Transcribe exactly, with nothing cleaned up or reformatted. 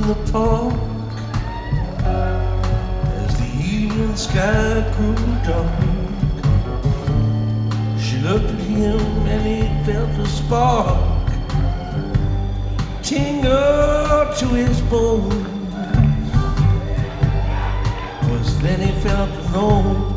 the park as the evening sky grew dark. She looked at him and he felt a spark tingle to his bones. Was then he felt to know